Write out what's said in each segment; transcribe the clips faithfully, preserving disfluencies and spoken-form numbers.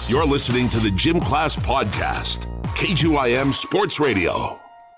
You're listening to the Gym Class Podcast, K G Y M Sports Radio.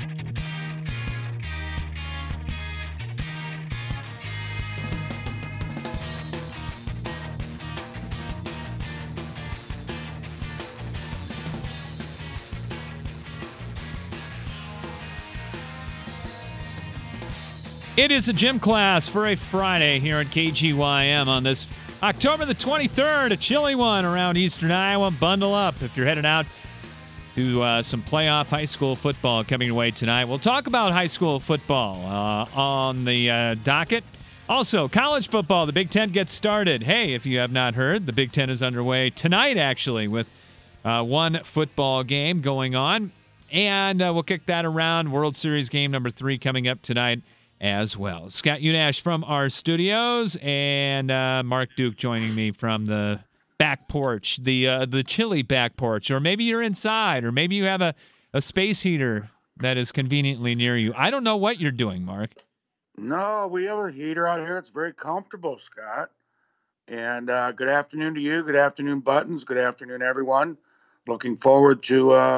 It is a gym class for a Friday here at K G Y M on this October the twenty-third, a chilly one around eastern Iowa. Bundle up if you're headed out to uh, some playoff high school football coming your way tonight. We'll talk about high school football uh, on the uh, docket. Also, college football, the Big Ten gets started. Hey, if you have not heard, the Big Ten is underway tonight, actually, with uh, one football game going on. And uh, we'll kick that around. World Series game number three coming up tonight as well. Scott Unash from our studios, and uh, Mark Duke joining me from the back porch, the uh, the chilly back porch, or maybe you're inside, or maybe you have a, a space heater that is conveniently near you. I don't know what you're doing, Mark. No, we have a heater out here. It's very comfortable, Scott. And uh, good afternoon to you. Good afternoon, Buttons. Good afternoon, everyone. Looking forward to uh,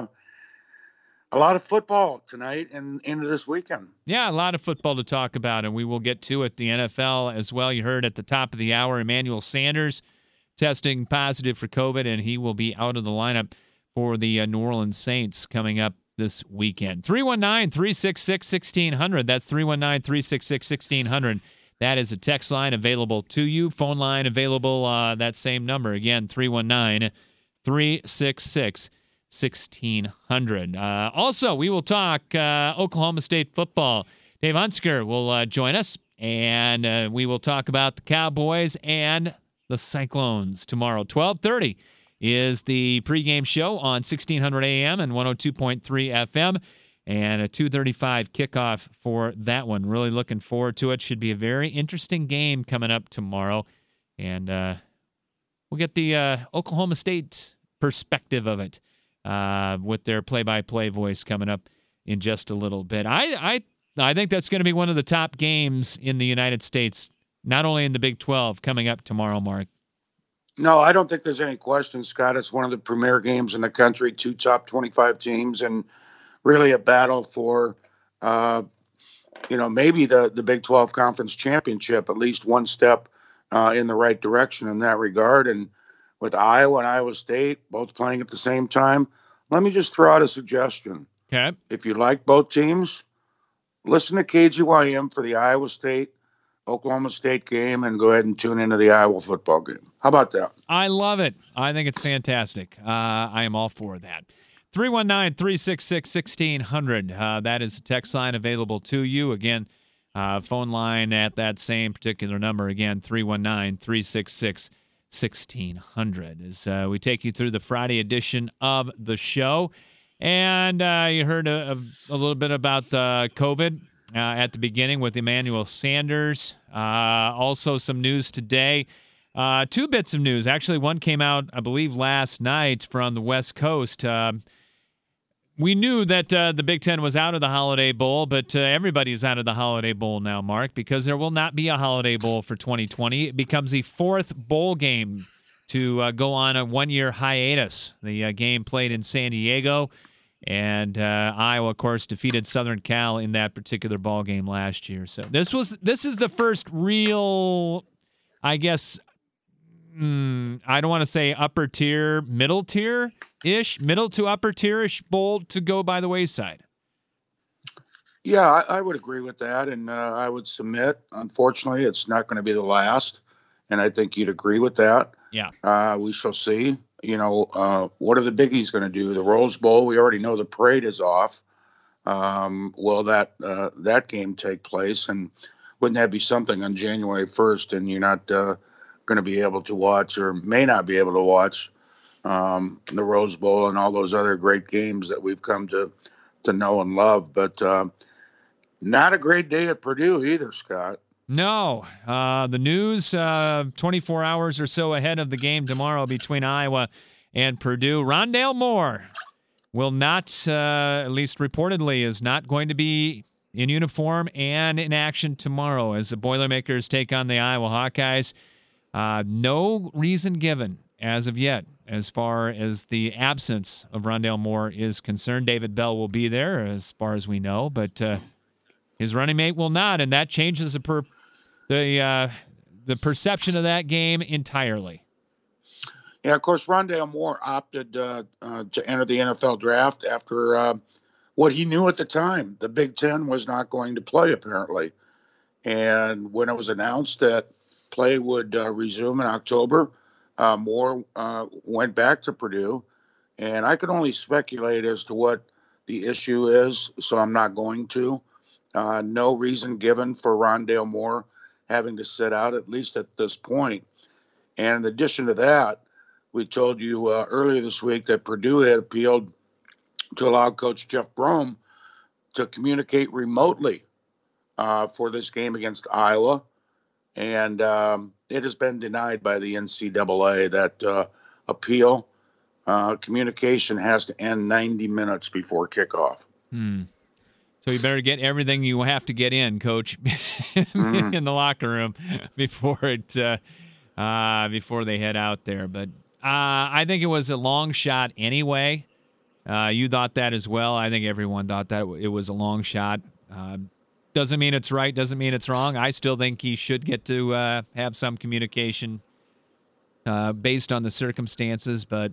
a lot of football tonight and into this weekend. Yeah, a lot of football to talk about, and we will get to it. The N F L as well. You heard at the top of the hour, Emmanuel Sanders testing positive for COVID, and he will be out of the lineup for the uh, New Orleans Saints coming up this weekend. three one nine, three six six, one six zero zero. That's three one nine, three six six, one six zero zero. That is a text line available to you. Phone line available, uh, that same number. Again, three one nine, three six six, one six zero zero. Uh, also, we will talk uh, Oklahoma State football. Dave Hunsker will uh, join us, and uh, we will talk about the Cowboys and the Cyclones tomorrow. twelve thirty is the pregame show on sixteen hundred A M and one oh two point three F M, and a two thirty-five kickoff for that one. Really looking forward to it. Should be a very interesting game coming up tomorrow, and uh, we'll get the uh, Oklahoma State perspective of it uh, with their play-by-play voice coming up in just a little bit. I I, I think that's going to be one of the top games in the United States, not only in the Big twelve, coming up tomorrow, Mark. No, I don't think there's any question, Scott. It's one of the premier games in the country, two top twenty-five teams, and really a battle for, uh, you know, maybe the, the Big twelve Conference Championship, at least one step uh, in the right direction in that regard. And with Iowa and Iowa State both playing at the same time, let me just throw out a suggestion. Okay. If you like both teams, listen to K G Y M for the Iowa State Oklahoma State game and go ahead and tune into the Iowa football game. How about that? I love it. I think it's fantastic. Uh, I am all for that. three one nine, three six six, one six zero zero. Uh, that is the text line available to you. Again, uh, phone line at that same particular number. Again, three one nine, three six six, one six zero zero. As uh, we take you through the Friday edition of the show. And uh, you heard a, a, a little bit about uh, COVID uh, at the beginning with Emmanuel Sanders. Uh, also some news today. Uh, two bits of news. Actually, one came out, I believe, last night from the West Coast. Uh, we knew that uh, the Big Ten was out of the Holiday Bowl, but uh, everybody's out of the Holiday Bowl now, Mark, because there will not be a Holiday Bowl for twenty twenty. It becomes the fourth bowl game to uh, go on a one-year hiatus. The uh, game played in San Diego, and uh, Iowa, of course, defeated Southern Cal in that particular ball game last year. So this was this is the first real, I guess, Mm, I don't want to say upper tier, middle tier-ish, middle to upper tier-ish bowl to go by the wayside. Yeah, I, I would agree with that, and uh, I would submit. Unfortunately, it's not going to be the last, and I think you'd agree with that. Yeah. Uh, we shall see. You know, uh, what are the Biggies going to do? The Rose Bowl, we already know the parade is off. Um, will that uh, that game take place? And wouldn't that be something on January first, and you're not uh, – going to be able to watch or may not be able to watch um, the Rose Bowl and all those other great games that we've come to to know and love. But uh, not a great day at Purdue either, Scott. No. Uh, the news uh, twenty-four hours or so ahead of the game tomorrow between Iowa and Purdue. Rondale Moore will not, uh, at least reportedly, is not going to be in uniform and in action tomorrow as the Boilermakers take on the Iowa Hawkeyes. Uh, no reason given as of yet as far as the absence of Rondale Moore is concerned. David Bell will be there, as far as we know, but uh, his running mate will not, and that changes the per- the uh, the perception of that game entirely. Yeah, of course, Rondale Moore opted uh, uh, to enter the N F L draft after uh, what he knew at the time. The Big Ten was not going to play, apparently. And when it was announced that play would uh, resume in October, uh, Moore uh, went back to Purdue. And I could only speculate as to what the issue is, so I'm not going to. Uh, no reason given for Rondale Moore having to sit out, at least at this point. And in addition to that, we told you uh, earlier this week that Purdue had appealed to allow Coach Jeff Brom to communicate remotely uh, for this game against Iowa. And um, it has been denied by the N C double A that uh, appeal. Uh, communication has to end ninety minutes before kickoff. Hmm. So you better get everything you have to get in, Coach, mm-hmm. in the locker room before it uh, uh, before they head out there. But uh, I think it was a long shot anyway. Uh, you thought that as well. I think everyone thought that it was a long shot. Uh, doesn't mean it's right. Doesn't mean it's wrong. I still think he should get to uh, have some communication uh, based on the circumstances. But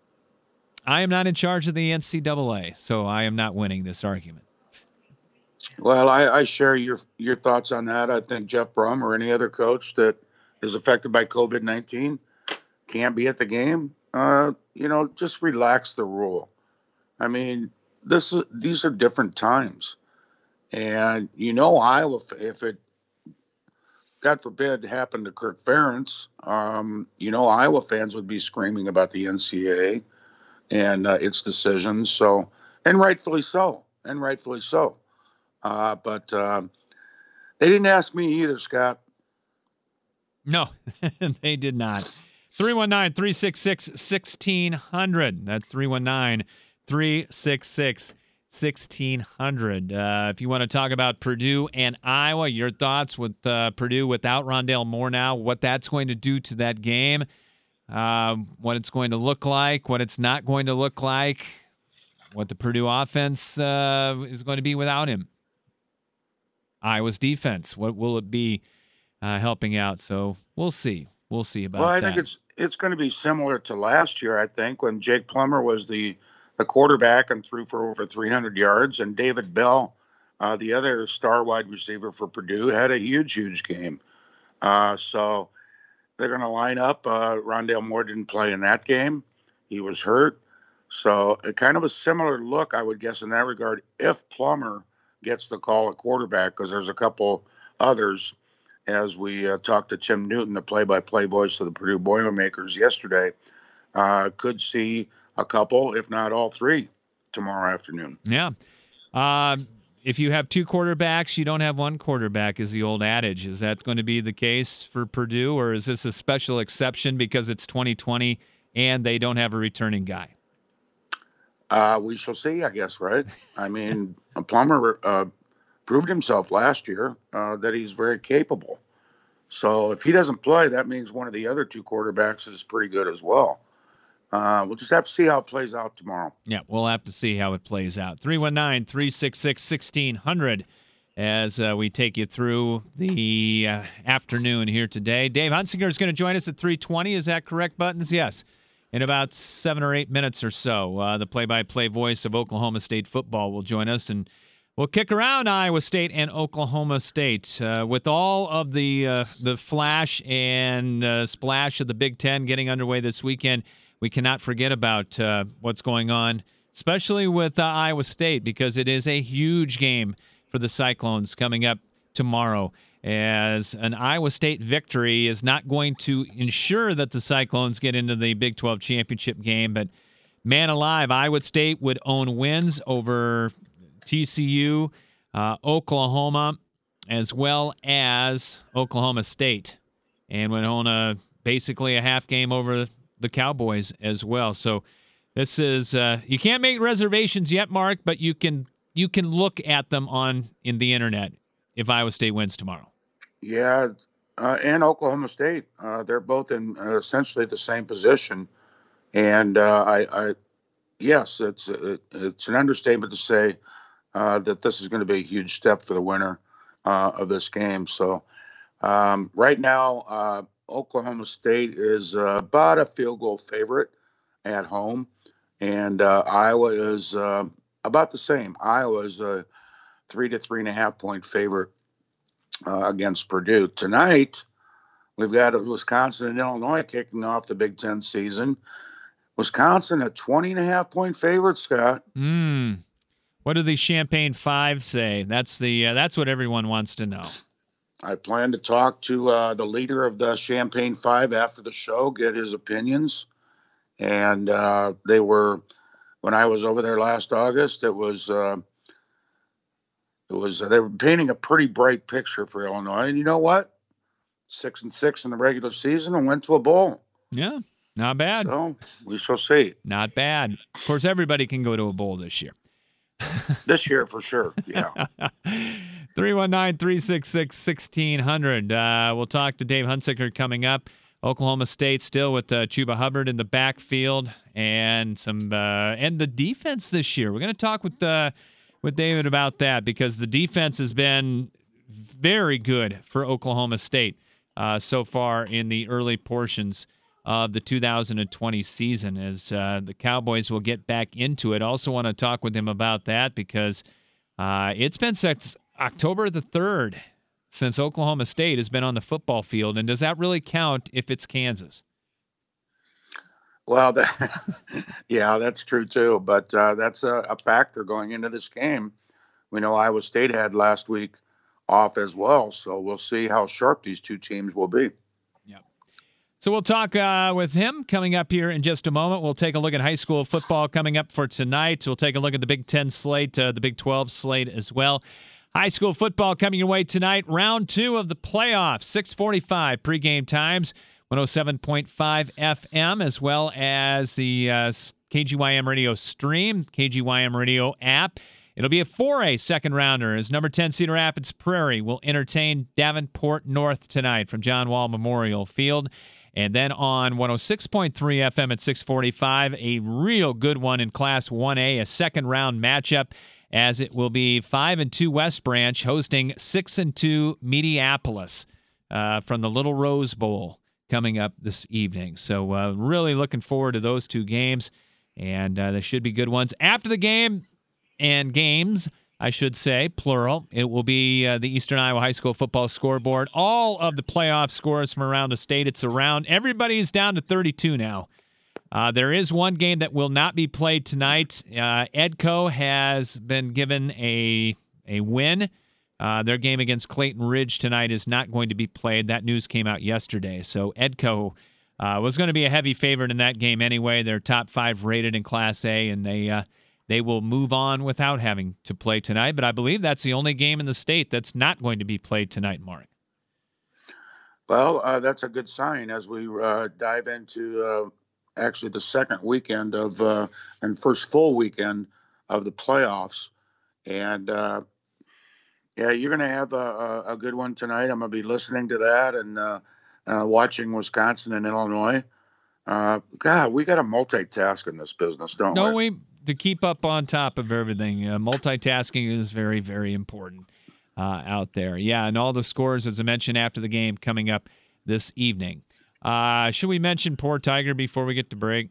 I am not in charge of the N C double A, so I am not winning this argument. Well, I, I share your your thoughts on that. I think Jeff Brom or any other coach that is affected by COVID nineteen can't be at the game. Uh, you know, just relax the rule. I mean, this is, these are different times. And, you know, Iowa, if it, God forbid, happened to Kirk Ferentz, um, you know, Iowa fans would be screaming about the N C double A and uh, its decisions. So, and rightfully so, and rightfully so. Uh, but uh, they didn't ask me either, Scott. No, they did not. three one nine, three six six, one six zero zero. That's three one nine, three six six, one six zero zero. Uh, if you want to talk about Purdue and Iowa, your thoughts with uh, Purdue without Rondale Moore now, what that's going to do to that game, uh, what it's going to look like, what it's not going to look like, what the Purdue offense uh, is going to be without him. Iowa's defense, what will it be uh, helping out? So we'll see. We'll see about that. Well, I that. think it's it's going to be similar to last year, I think, when Jake Plummer was the, the quarterback and threw for over three hundred yards, and David Bell, uh, the other star wide receiver for Purdue, had a huge, huge game. Uh, so they're going to line up. Uh, Rondale Moore didn't play in that game. He was hurt. So a kind of a similar look, I would guess, in that regard, if Plummer gets the call at quarterback, because there's a couple others, as we uh, talked to Tim Newton, the play-by-play voice of the Purdue Boilermakers yesterday, uh, could see a couple, if not all three, tomorrow afternoon. Yeah. Uh, if you have two quarterbacks, you don't have one quarterback, is the old adage. Is that going to be the case for Purdue, or is this a special exception because it's twenty twenty and they don't have a returning guy? Uh, we shall see, I guess, right? I mean, Plummer uh, proved himself last year uh, that he's very capable. So if he doesn't play, that means one of the other two quarterbacks is pretty good as well. Uh, we'll just have to see how it plays out tomorrow. Yeah, we'll have to see how it plays out. three one nine, three six six, one six zero zero as uh, we take you through the uh, afternoon here today. Dave Hunsinger is going to join us at three twenty. Is that correct, Buttons? Yes. In about seven or eight minutes or so, uh, the play-by-play voice of Oklahoma State football will join us, and we'll kick around Iowa State and Oklahoma State. Uh, with all of the uh, the flash and uh, splash of the Big Ten getting underway this weekend, we cannot forget about uh, what's going on, especially with uh, Iowa State, because it is a huge game for the Cyclones coming up tomorrow, as an Iowa State victory is not going to ensure that the Cyclones get into the Big twelve championship game. But man alive, Iowa State would own wins over T C U, uh, Oklahoma, as well as Oklahoma State, and would own a, basically a half game over the Cowboys as well. So this is uh, you can't make reservations yet, Mark, but you can you can look at them on in the internet if Iowa State wins tomorrow. Yeah, uh, and Oklahoma State. Uh, they're both in uh, essentially the same position And uh, I, I, yes, it's it, it's an understatement to say uh, that this is going to be a huge step for the winner uh, of this game. So um, right now, uh, Oklahoma State is uh, about a field goal favorite at home, and uh, Iowa is uh, about the same. Iowa is a three to three and a half point favorite uh, against Purdue. Tonight, we've got Wisconsin and Illinois kicking off the Big Ten season. Wisconsin a twenty and a half point favorite, Scott. Mm. What do the Champagne Five say? That's the uh, that's what everyone wants to know. I plan to talk to uh, the leader of the Champagne Five after the show, get his opinions. And uh, they were, when I was over there last August, it was, uh, it was uh, they were painting a pretty bright picture for Illinois. And you know what? Six and six in the regular season and went to a bowl. Yeah, not bad. So we shall see. Not bad. Of course, everybody can go to a bowl this year. This year for sure, yeah. three one nine, three six six, one six zero zero. Uh, we'll talk to Dave Hunsicker coming up. Oklahoma State still with uh, Chuba Hubbard in the backfield and some uh, and the defense this year. We're going to talk with uh, with David about that because the defense has been very good for Oklahoma State uh, so far in the early portions of the two thousand twenty season as uh, the Cowboys will get back into it. Also want to talk with him about that because uh, it's been since October the third since Oklahoma State has been on the football field. And does that really count if it's Kansas? Well, that, yeah, that's true too. But uh, that's a, a factor going into this game. We know Iowa State had last week off as well. So we'll see how sharp these two teams will be. So we'll talk uh, with him coming up here in just a moment. We'll take a look at high school football coming up for tonight. We'll take a look at the Big Ten slate, uh, the Big twelve slate as well. High school football coming your way tonight. Round two of the playoffs, six forty-five pregame times, one oh seven point five F M, as well as the uh, K G Y M Radio stream, K G Y M Radio app. It'll be a four A second rounder as number ten Cedar Rapids Prairie will entertain Davenport North tonight from John Wall Memorial Field. And then on one oh six point three F M at six forty-five, a real good one in Class one A, a second-round matchup, as it will be five and two West Branch hosting six and two Mediapolis uh, from the Little Rose Bowl coming up this evening. So uh, really looking forward to those two games, and uh, they should be good ones. After the game and games, I should say, plural. It will be uh, the Eastern Iowa High School football scoreboard. All of the playoff scores from around the state. It's around. Everybody's down to thirty-two now. Uh, there is one game that will not be played tonight. Uh, Edco has been given a a win. Uh, their game against Clayton Ridge tonight is not going to be played. That news came out yesterday. So Edco uh, was going to be a heavy favorite in that game anyway. They're top five rated in Class A, and they uh, they will move on without having to play tonight. But I believe that's the only game in the state that's not going to be played tonight, Mark. Well, uh, that's a good sign as we uh, dive into uh, actually the second weekend of uh, and first full weekend of the playoffs. And, uh, yeah, you're going to have a, a good one tonight. I'm going to be listening to that and uh, uh, watching Wisconsin and Illinois. Uh, God, we got to multitask in this business, don't no, we? we to keep up on top of everything. Uh, multitasking is very, very important uh, out there. Yeah, and all the scores, as I mentioned, after the game coming up this evening. Uh, should we mention poor Tiger before we get to break?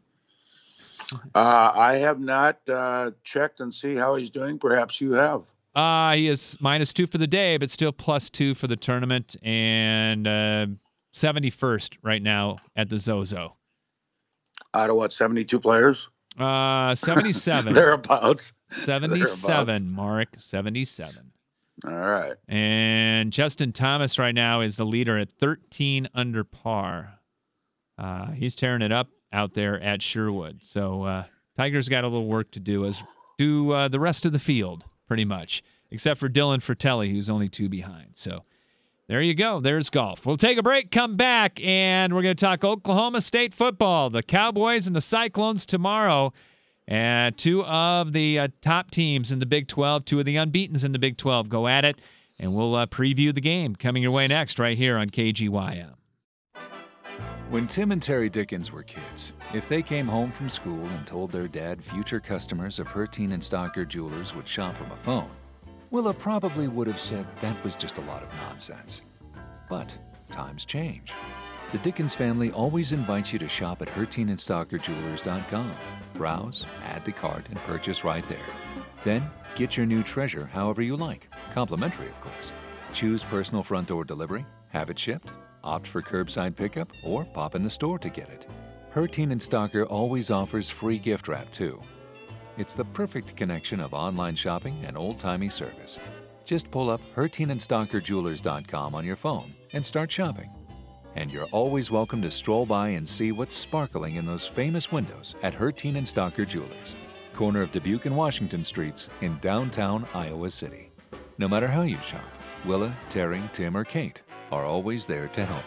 Uh, I have not uh, checked and see how he's doing. Perhaps you have. Uh, he is minus two for the day, but still plus two for the tournament, and uh, seventy-first right now at the Zozo. Out of what, seventy-two players? Uh, seventy-seven. Thereabouts. seventy-seven, Thereabouts. Mark. seventy-seven. All right. And Justin Thomas right now is the leader at thirteen under par. Uh, he's tearing it up out there at Sherwood. So uh, Tiger's got a little work to do, as do uh, the rest of the field, pretty much, except for Dylan Fratelli, who's only two behind. So there you go. There's golf. We'll take a break, come back, and we're going to talk Oklahoma State football. The Cowboys and the Cyclones tomorrow. And two of the uh, top teams in the Big twelve, two of the unbeatens in the Big twelve go at it. And we'll uh, preview the game coming your way next right here on K G Y M. When Tim and Terry Dickens were kids, if they came home from school and told their dad future customers of Herteen and Stocker Jewelers would shop from a phone, Willa probably would have said that was just a lot of nonsense. But times change. The Dickens family always invites you to shop at Herteen and Stocker Jewelers dot com. Browse, add to cart, and purchase right there. Then, get your new treasure however you like, complimentary of course. Choose personal front door delivery, have it shipped, opt for curbside pickup, or pop in the store to get it. Herteen and Stocker always offers free gift wrap too. It's the perfect connection of online shopping and old-timey service. Just pull up Herteen and Stocker Jewelers dot com on your phone and start shopping. And you're always welcome to stroll by and see what's sparkling in those famous windows at Herteen and Stocker Jewelers, corner of Dubuque and Washington Streets in downtown Iowa City. No matter how you shop, Willa, Terry, Tim, or Kate are always there to help.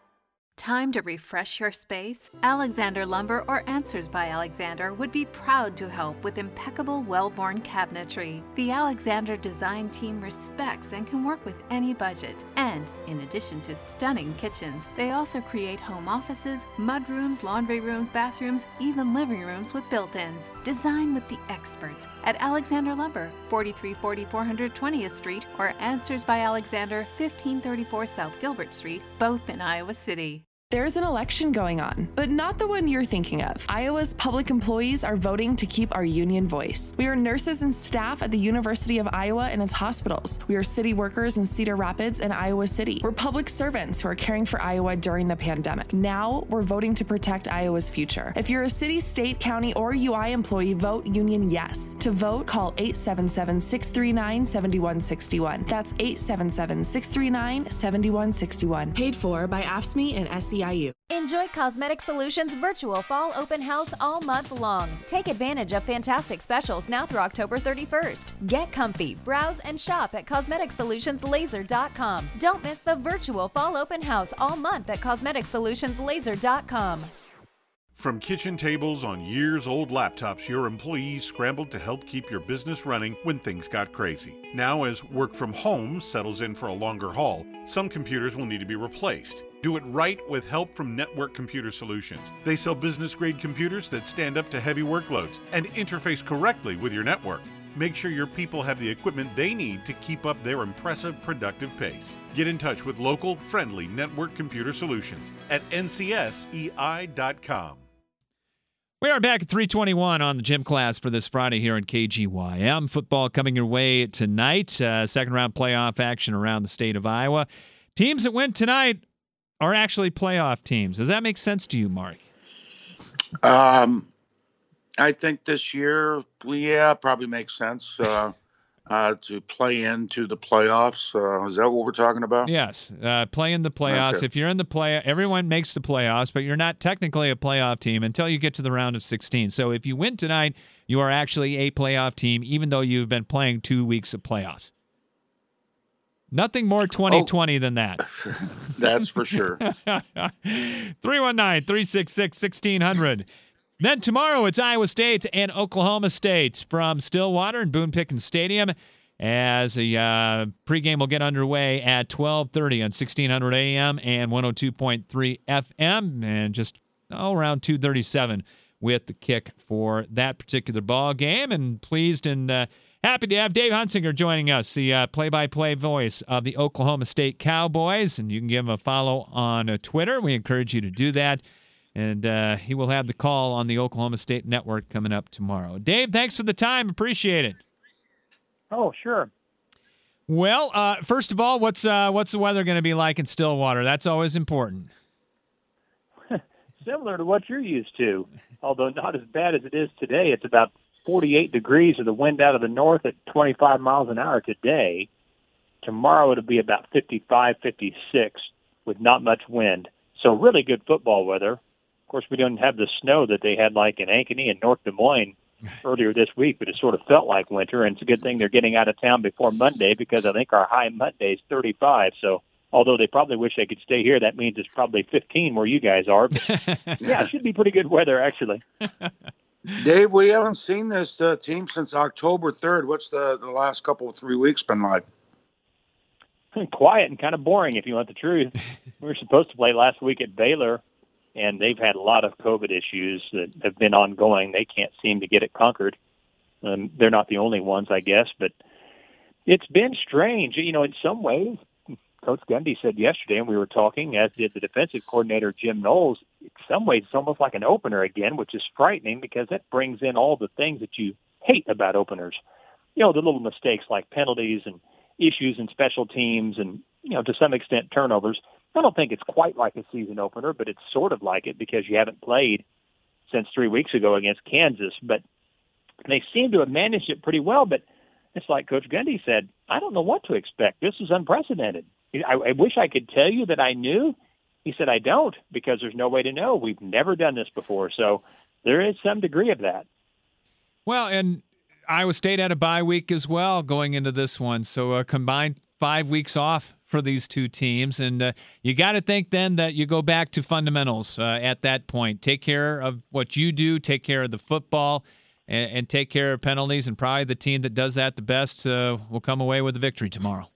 Time to refresh your space? Alexander Lumber or Answers by Alexander would be proud to help with impeccable, well-born cabinetry. The Alexander design team respects and can work with any budget. And in addition to stunning kitchens, they also create home offices, mudrooms, laundry rooms, bathrooms, even living rooms with built-ins. Design with the experts at Alexander Lumber, forty-three forty four hundred twentieth Street, or Answers by Alexander, fifteen thirty-four South Gilbert Street, both in Iowa City. There's an election going on, but not the one you're thinking of. Iowa's public employees are voting to keep our union voice. We are nurses and staff at the University of Iowa and its hospitals. We are city workers in Cedar Rapids and Iowa City. We're public servants who are caring for Iowa during the pandemic. Now, we're voting to protect Iowa's future. If you're a city, state, county, or U I employee, vote Union Yes. To vote, call eight seven seven, six three nine, seven one six one. That's eight seven seven, six three nine, seven one six one. Paid for by A F S C M E and S C I U. Enjoy Cosmetic Solutions virtual fall open house all month long. Take advantage of fantastic specials now through October thirty-first. Get comfy, browse, and shop at Cosmetic Solutions Laser dot com. Don't miss the virtual fall open house all month at Cosmetic Solutions Laser dot com. From kitchen tables on years-old laptops, your employees scrambled to help keep your business running when things got crazy. Now, as work from home settles in for a longer haul, some computers will need to be replaced. Do it right with help from Network Computer Solutions. They sell business-grade computers that stand up to heavy workloads and interface correctly with your network. Make sure your people have the equipment they need to keep up their impressive productive pace. Get in touch with local, friendly Network Computer Solutions at N C S E I dot com. We are back at three twenty-one on the gym class for this Friday here on K G Y M. Football coming your way tonight. Uh, second round playoff action around the state of Iowa. Teams that win tonight are actually playoff teams. Does that make sense to you, Mark? Um, I think this year, yeah, probably makes sense uh, uh, to play into the playoffs. Uh, is that what we're talking about? Yes, uh, play in the playoffs. Okay. If you're in the play, everyone makes the playoffs, but you're not technically a playoff team until you get to the round of sixteen. So if you win tonight, you are actually a playoff team, even though you've been playing two weeks of playoffs. Nothing more twenty twenty oh. than that. That's for sure. three one nine, three six six, one six zero zero. Then tomorrow it's Iowa State and Oklahoma State from Stillwater and Boone Pickens Stadium as the uh, pregame will get underway at twelve thirty on sixteen hundred A M and one oh two point three F M, and just oh, around two thirty-seven with the kick for that particular ball game. And pleased and uh, happy to have Dave Hunsinger joining us, the uh, play-by-play voice of the Oklahoma State Cowboys. And you can give him a follow on uh, Twitter. We encourage you to do that. And uh, he will have the call on the Oklahoma State Network coming up tomorrow. Dave, thanks for the time. Appreciate it. Oh, sure. Well, uh, first of all, what's uh, what's the weather going to be like in Stillwater? That's always important. Similar to what you're used to, although not as bad as it is today. It's about forty-eight degrees with the wind out of the north at twenty-five miles an hour today. Tomorrow it'll be about fifty-five, fifty-six with not much wind. So really good football weather. Of course, we don't have the snow that they had like in Ankeny and North Des Moines earlier this week, but it sort of felt like winter, and it's a good thing they're getting out of town before Monday because I think our high Monday is thirty-five. So although they probably wish they could stay here, that means it's probably fifteen where you guys are. But yeah, it should be pretty good weather, actually. Dave, we haven't seen this uh, team since October third. What's the, the last couple of three weeks been like? Quiet and kind of boring, if you want the truth. We were supposed to play last week at Baylor, and they've had a lot of COVID issues that have been ongoing. They can't seem to get it conquered. Um, they're not the only ones, I guess, but it's been strange. You know, in some ways, Coach Gundy said yesterday, and we were talking, as did the defensive coordinator, Jim Knowles, in some ways it's almost like an opener again, which is frightening because that brings in all the things that you hate about openers. You know, the little mistakes like penalties and issues in special teams and, you know, to some extent turnovers. I don't think it's quite like a season opener, but it's sort of like it because you haven't played since three weeks ago against Kansas. But they seem to have managed it pretty well. But it's like Coach Gundy said, I don't know what to expect. This is unprecedented. I, I wish I could tell you that I knew. He said, I don't, because there's no way to know. We've never done this before. So there is some degree of that. Well, and Iowa State had a bye week as well going into this one. So a combined five weeks off for these two teams. And uh, you got to think then that you go back to fundamentals uh, at that point. Take care of what you do, take care of the football, and, and take care of penalties. And probably the team that does that the best uh, will come away with a victory tomorrow.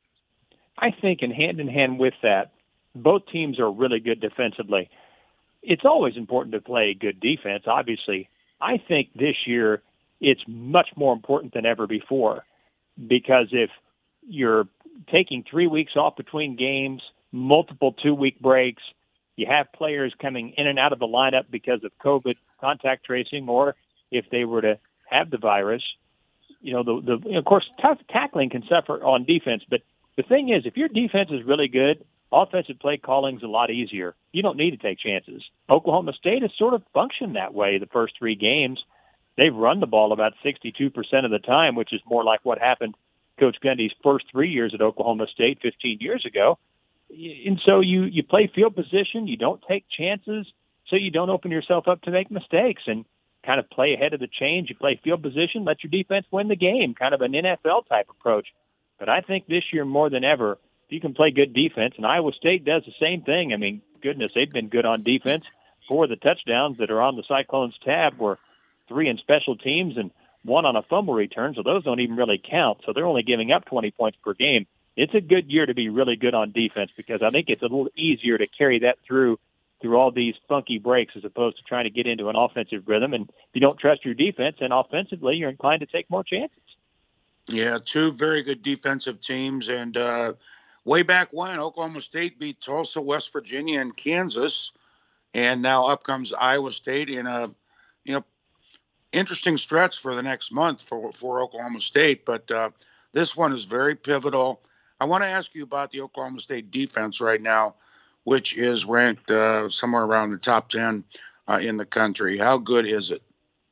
I think in hand in hand with that, both teams are really good defensively. It's always important to play good defense, obviously. I think this year it's much more important than ever before because if you're taking three weeks off between games, multiple two-week breaks, you have players coming in and out of the lineup because of COVID contact tracing, or if they were to have the virus, you know, the, the you know, of course, tough tackling can suffer on defense, but the thing is, if your defense is really good, offensive play calling is a lot easier. You don't need to take chances. Oklahoma State has sort of functioned that way the first three games. They've run the ball about sixty-two percent of the time, which is more like what happened Coach Gundy's first three years at Oklahoma State fifteen years ago. And so you, you play field position, you don't take chances, so you don't open yourself up to make mistakes and kind of play ahead of the chains. You play field position, let your defense win the game, kind of an N F L-type approach. But I think this year more than ever, if you can play good defense, and Iowa State does the same thing. I mean, goodness, they've been good on defense. Four of the touchdowns that are on the Cyclones tab were three in special teams and one on a fumble return, so those don't even really count. So they're only giving up twenty points per game. It's a good year to be really good on defense because I think it's a little easier to carry that through through all these funky breaks as opposed to trying to get into an offensive rhythm. And if you don't trust your defense, and offensively, you're inclined to take more chances. Yeah, two very good defensive teams. And uh, way back when, Oklahoma State beat Tulsa, West Virginia, and Kansas. And now up comes Iowa State in a, you know, interesting stretch for the next month for, for Oklahoma State. But uh, this one is very pivotal. I want to ask you about the Oklahoma State defense right now, which is ranked uh, somewhere around the top ten uh, in the country. How good is it?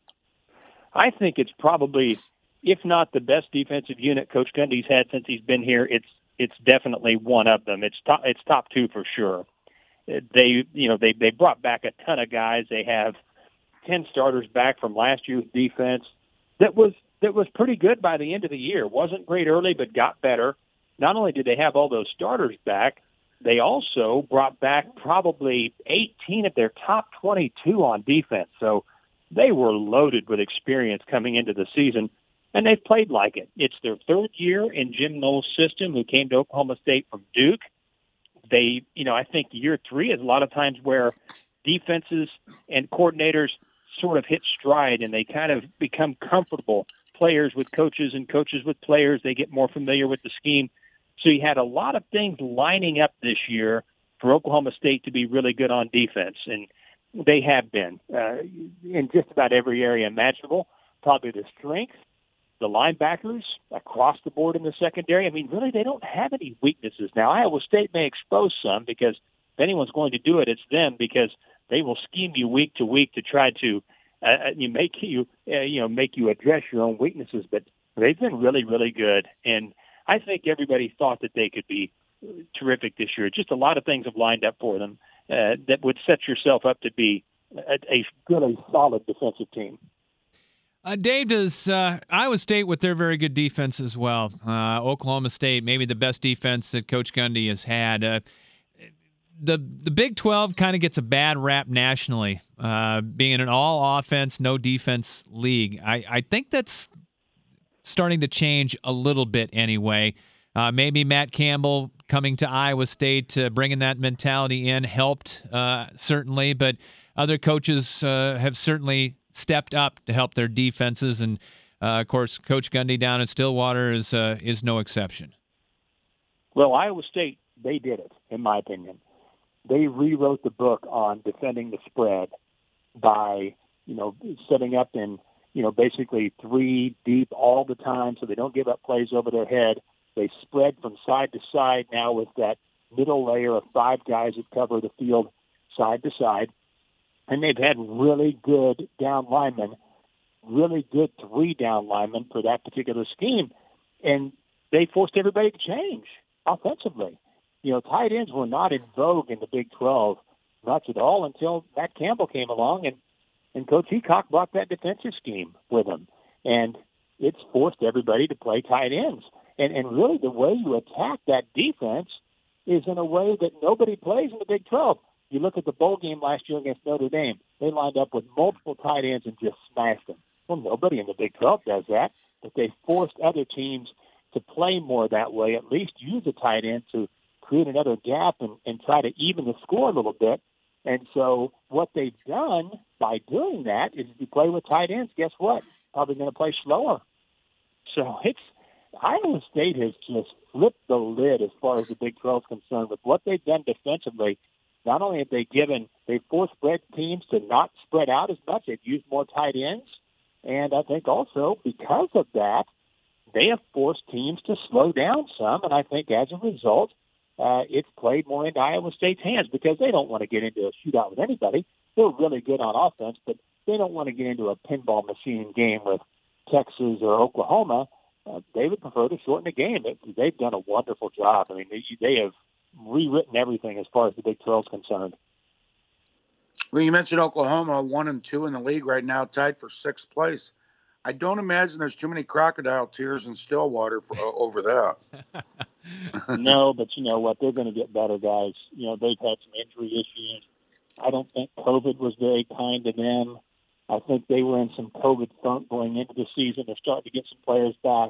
I think it's probably, if not the best defensive unit Coach Gundy's had since he's been here, it's it's definitely one of them. It's top, it's top two for sure. They, you know, they they brought back a ton of guys. They have ten starters back from last year's defense. That was that was pretty good by the end of the year. Wasn't great early, but got better. Not only did they have all those starters back, they also brought back probably eighteen of their top twenty-two on defense. So they were loaded with experience coming into the season, and they've played like it. It's their third year in Jim Knowles' system, who came to Oklahoma State from Duke. They, you know, I think year three is a lot of times where defenses and coordinators sort of hit stride and they kind of become comfortable. Players with coaches and coaches with players, they get more familiar with the scheme. So you had a lot of things lining up this year for Oklahoma State to be really good on defense, and they have been uh, in just about every area imaginable. Probably the strength, the linebackers across the board in the secondary. I mean, really, they don't have any weaknesses now. Iowa State may expose some because if anyone's going to do it, it's them because they will scheme you week to week to try to uh, you make you uh, you know make you address your own weaknesses. But they've been really, really good, and I think everybody thought that they could be terrific this year. Just a lot of things have lined up for them uh, that would set yourself up to be a, a really solid defensive team. Uh, Dave, does uh, Iowa State with their very good defense as well, uh, Oklahoma State, maybe the best defense that Coach Gundy has had, uh, the the Big twelve kind of gets a bad rap nationally, uh, being an all-offense, no-defense league. I, I think that's starting to change a little bit anyway. Uh, maybe Matt Campbell coming to Iowa State, uh, bringing that mentality in helped, uh, certainly, but other coaches uh, have certainly stepped up to help their defenses, and uh, of course, Coach Gundy down at Stillwater is uh, is no exception. Well, Iowa State, they did it, in my opinion. They rewrote the book on defending the spread by, you know, setting up in, you know, basically three deep all the time so they don't give up plays over their head. They spread from side to side now with that middle layer of five guys that cover the field side to side. And they've had really good down linemen, really good three down linemen for that particular scheme. And they forced everybody to change offensively. You know, tight ends were not in vogue in the Big twelve much at all until Matt Campbell came along, and, and Coach Heacock brought that defensive scheme with him. And it's forced everybody to play tight ends. And, and really the way you attack that defense is in a way that nobody plays in the Big twelve. You look at the bowl game last year against Notre Dame. They lined up with multiple tight ends and just smashed them. Well, nobody in the Big twelve does that, but they forced other teams to play more that way, at least use a tight end to create another gap and, and try to even the score a little bit. And so what they've done by doing that is if you play with tight ends, guess what? Probably going to play slower. So it's Iowa State has just flipped the lid as far as the Big twelve is concerned with what they've done defensively. Not only have they given, they've forced spread teams to not spread out as much, they've used more tight ends. And I think also because of that, they have forced teams to slow down some. And I think as a result, uh, it's played more into Iowa State's hands because they don't want to get into a shootout with anybody. They're really good on offense, but they don't want to get into a pinball machine game with Texas or Oklahoma. Uh, they would prefer to shorten the game. It, they've done a wonderful job. I mean, they, they have rewritten everything as far as the Big twelve is concerned. Well, you mentioned Oklahoma, one and two in the league right now, tied for sixth place. I don't imagine there's too many crocodile tears in Stillwater for, uh, over that. No, but you know what? They're going to get better, guys. You know, they've had some injury issues. I don't think COVID was very kind to them. I think they were in some COVID funk going into the season. They're starting to get some players back.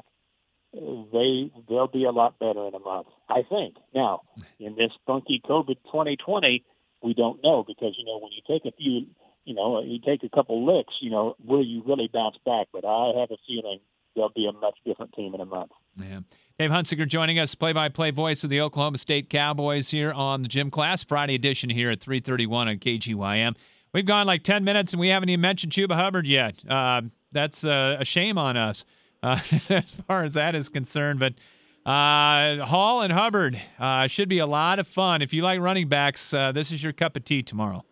They, they'll be a lot better in a month, I think. Now, in this funky COVID twenty twenty, we don't know because, you know, when you take a few, you know, you take a couple licks, you know, will you really bounce back? But I have a feeling they'll be a much different team in a month. Yeah. Dave Hunsicker joining us, play-by-play voice of the Oklahoma State Cowboys here on the Gym Class, Friday edition here at three thirty-one on K G Y M. We've gone like ten minutes, and we haven't even mentioned Chuba Hubbard yet. Uh, that's uh, a shame on us uh, as far as that is concerned. But uh, Hall and Hubbard uh, should be a lot of fun. If you like running backs, uh, this is your cup of tea tomorrow.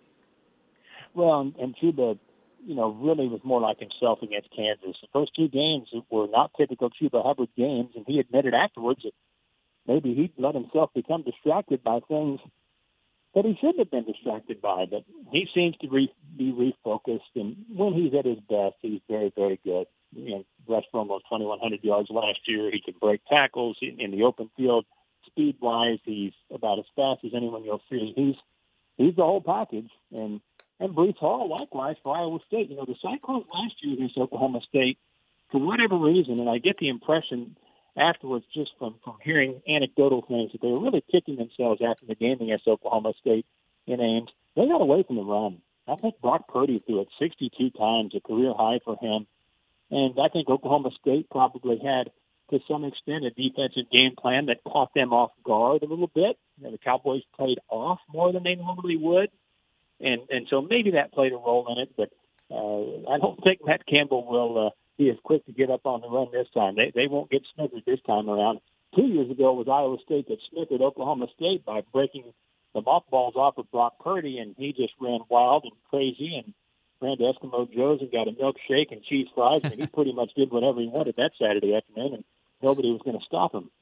Well, and, and Chuba, you know, really was more like himself against Kansas. The first two games were not typical Chuba Hubbard games, and he admitted afterwards that maybe he'd let himself become distracted by things that he shouldn't have been distracted by. But he seems to re- be refocused, and when he's at his best, he's very, very good. You know, rushed for almost twenty-one hundred yards last year. He can break tackles in, in the open field. Speed-wise, he's about as fast as anyone you'll see. He's he's the whole package, and And Breece Hall, likewise, for Iowa State. You know, the Cyclones last year against Oklahoma State, for whatever reason, and I get the impression afterwards just from, from hearing anecdotal things, that they were really kicking themselves after the game against Oklahoma State in Ames. They got away from the run. I think Brock Purdy threw it sixty-two times, a career high for him. And I think Oklahoma State probably had, to some extent, a defensive game plan that caught them off guard a little bit. You know, the Cowboys played off more than they normally would. And and so maybe that played a role in it, but uh, I don't think Matt Campbell will uh, be as quick to get up on the run this time. They they won't get snickered this time around. Two years ago, it was Iowa State that snickered Oklahoma State by breaking the mock balls off of Brock Purdy, and he just ran wild and crazy and ran to Eskimo Joe's and got a milkshake and cheese fries, and he pretty much did whatever he wanted that Saturday afternoon, and nobody was going to stop him.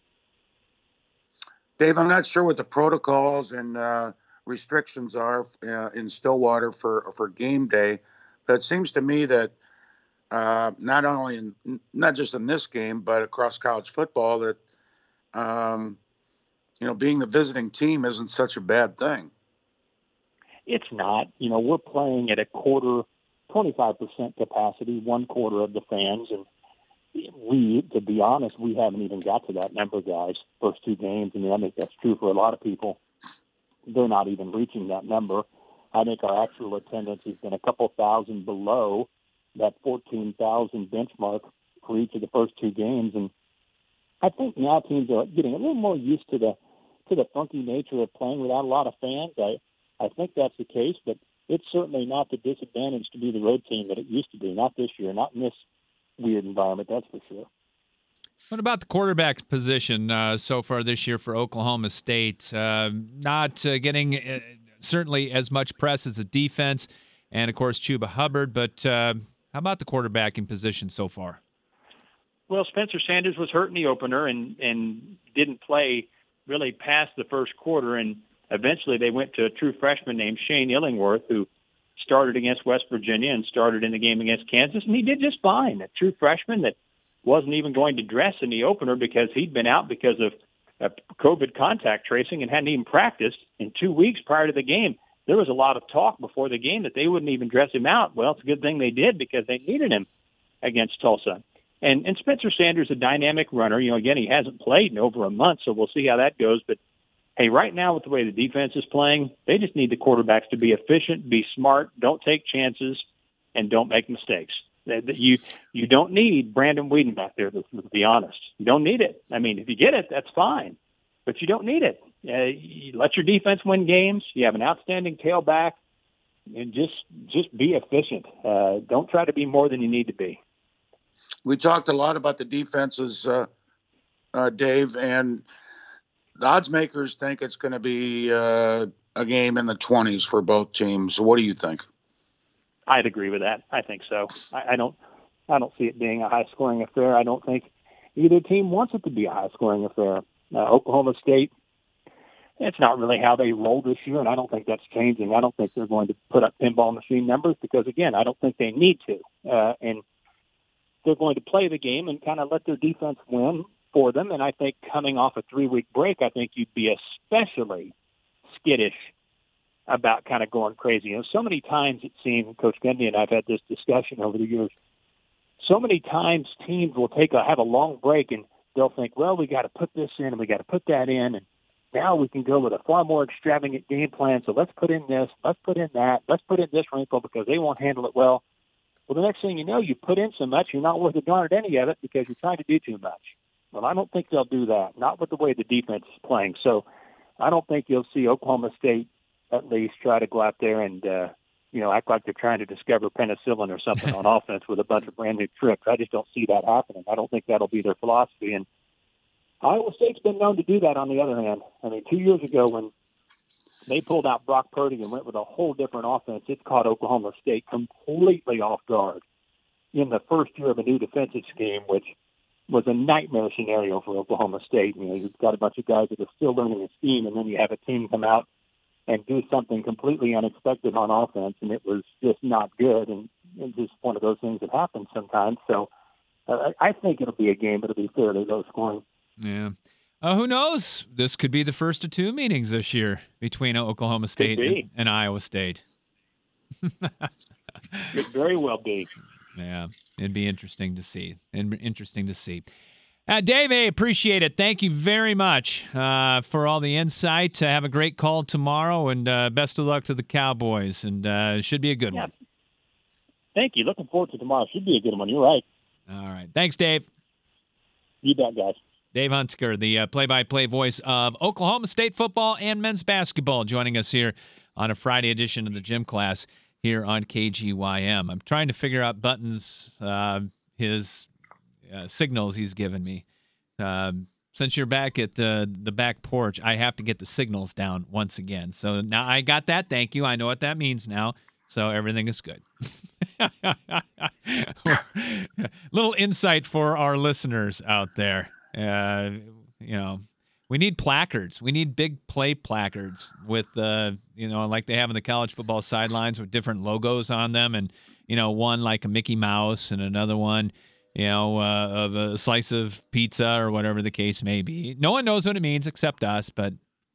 Dave, I'm not sure what the protocols and uh, restrictions are uh, in Stillwater for for game day, but it seems to me that uh, not only in not just in this game, but across college football, that um, you know, being the visiting team isn't such a bad thing. It's not. You know, we're playing at a quarter, twenty-five percent capacity, one quarter of the fans, and we, to be honest, we haven't even got to that number, guys. First two games, I mean, I think that's true for a lot of people. They're not even reaching that number. I think our actual attendance has been a couple thousand below that fourteen thousand benchmark for each of the first two games. And I think now teams are getting a little more used to the to the funky nature of playing without a lot of fans. I, I think that's the case, but it's certainly not the disadvantage to be the road team that it used to be. Not this year, not in this weird environment, that's for sure. What about the quarterback position uh, so far this year for Oklahoma State? Uh, not uh, getting uh, certainly as much press as the defense, and of course Chuba Hubbard. But uh, how about the quarterbacking position so far? Well, Spencer Sanders was hurt in the opener and and didn't play really past the first quarter, and eventually they went to a true freshman named Shane Illingworth, who started against West Virginia and started in the game against Kansas, and he did just fine. A true freshman that wasn't even going to dress in the opener because he'd been out because of uh, COVID contact tracing and hadn't even practiced in two weeks prior to the game. There was a lot of talk before the game that they wouldn't even dress him out. Well, it's a good thing they did because they needed him against Tulsa. And, and Spencer Sanders, a dynamic runner. You know, again, he hasn't played in over a month, so we'll see how that goes. But, hey, right now with the way the defense is playing, they just need the quarterbacks to be efficient, be smart, don't take chances, and don't make mistakes. You you don't need Brandon Weeden back there, to, to be honest. You don't need it. I mean, if you get it, that's fine. But you don't need it. Uh, you let your defense win games. You have an outstanding tailback. And just, just be efficient. Uh, don't try to be more than you need to be. We talked a lot about the defenses, uh, uh, Dave, and the odds makers think it's going to be uh, a game in the twenties for both teams. What do you think? I'd agree with that. I think so. I, I don't. I don't see it being a high-scoring affair. I don't think either team wants it to be a high-scoring affair. Uh, Oklahoma State, it's not really how they roll this year, and I don't think that's changing. I don't think they're going to put up pinball machine numbers because, again, I don't think they need to. Uh, and they're going to play the game and kind of let their defense win for them. And I think coming off a three-week break, I think you'd be especially skittish about kind of going crazy. You know, so many times it seems, Coach Gundy and I've had this discussion over the years, so many times teams will take a, have a long break and they'll think, well, we got to put this in and we got to put that in, and now we can go with a far more extravagant game plan. So let's put in this, let's put in that, let's put in this wrinkle because they won't handle it well. Well, the next thing you know, you put in so much, you're not worth a darn at any of it because you're trying to do too much. Well, I don't think they'll do that, not with the way the defense is playing. So I don't think you'll see Oklahoma State at least try to go out there and, uh, you know, act like they're trying to discover penicillin or something on offense with a bunch of brand new tricks. I just don't see that happening. I don't think that'll be their philosophy. And Iowa State's been known to do that on the other hand. I mean, two years ago when they pulled out Brock Purdy and went with a whole different offense, it caught Oklahoma State completely off guard in the first year of a new defensive scheme, which was a nightmare scenario for Oklahoma State. You know, you've got a bunch of guys that are still learning the scheme, and then you have a team come out and do something completely unexpected on offense, and it was just not good. And it's just one of those things that happens sometimes. So uh, I think it'll be a game, but it'll be fairly low scoring. Yeah. Uh, who knows? This could be the first of two meetings this year between Oklahoma State and, and Iowa State. Could very well be. Yeah, it'd be interesting to see. Interesting to see. Uh, Dave, I appreciate it. Thank you very much uh, for all the insight. Uh, have a great call tomorrow, and uh, best of luck to the Cowboys. And uh, it should be a good yeah. one. Thank you. Looking forward to tomorrow. Should be a good one. You're right. All right. Thanks, Dave. You bet, guys. Dave Hunsker, the uh, play-by-play voice of Oklahoma State football and men's basketball, joining us here on a Friday edition of the Gym Class here on K G Y M. I'm trying to figure out Buttons, uh, his uh, signals he's given me. Um, since you're back at uh, the back porch, I have to get the signals down once again. So now I got that. Thank you. I know what that means now. So everything is good. Little insight for our listeners out there. Uh, you know, we need placards. We need big play placards with, uh, you know, like they have in the college football sidelines with different logos on them. And, you know, one like a Mickey Mouse and another one, you know, uh, of a slice of pizza or whatever the case may be. No one knows what it means except us, but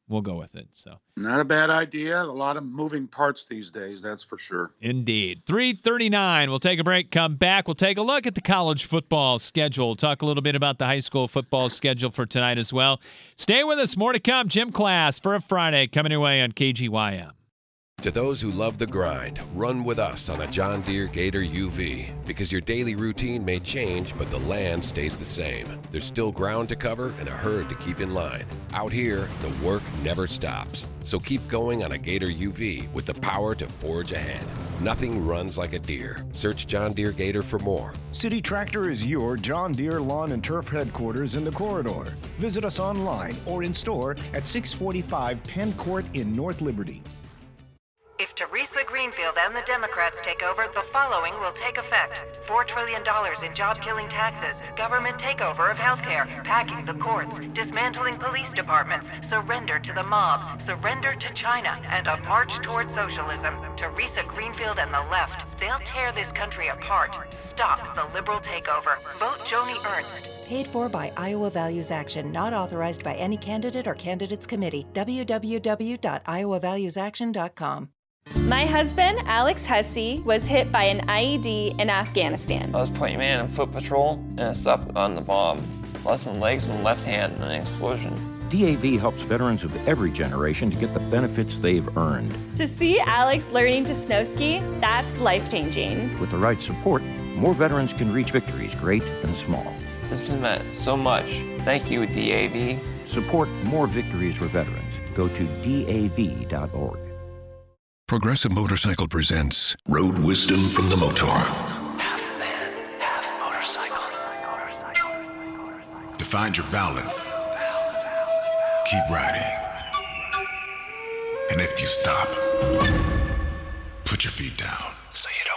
we'll go with it. So not a bad idea. A lot of moving parts these days, that's for sure. Indeed. three thirty-nine. We'll take a break, come back. We'll take a look at the college football schedule. Talk a little bit about the high school football schedule for tonight as well. Stay with us. More to come. Gym class for a Friday coming your way on K G Y M. To those who love the grind, run with us on a John Deere Gator U V. Because your daily routine may change, but the land stays the same. There's still ground to cover and a herd to keep in line. Out here, the work never stops. So keep going on a Gator U V with the power to forge ahead. Nothing runs like a Deere. Search John Deere Gator for more. City Tractor is your John Deere Lawn and Turf headquarters in the corridor. Visit us online or in store at six forty-five Penn Court in North Liberty. If Teresa Greenfield and the Democrats take over, the following will take effect. four trillion dollars in job-killing taxes, government takeover of healthcare, packing the courts, dismantling police departments, surrender to the mob, surrender to China, and a march toward socialism. Teresa Greenfield and the left, they'll tear this country apart. Stop the liberal takeover. Vote Joni Ernst. Paid for by Iowa Values Action, not authorized by any candidate or candidates committee. w w w dot iowa values action dot com. My husband, Alex Hussey, was hit by an I E D in Afghanistan. I was playing man in foot patrol, and I stopped on the bomb. Lost my legs and left hand in an explosion. D A V helps veterans of every generation to get the benefits they've earned. To see Alex learning to snow ski, that's life-changing. With the right support, more veterans can reach victories, great and small. This has meant so much. Thank you, D A V. Support more victories for veterans. Go to D A V dot org. Progressive Motorcycle presents Road Wisdom from the Motor. Half man, half motorcycle. To find your balance, keep riding. And if you stop, put your feet down. So you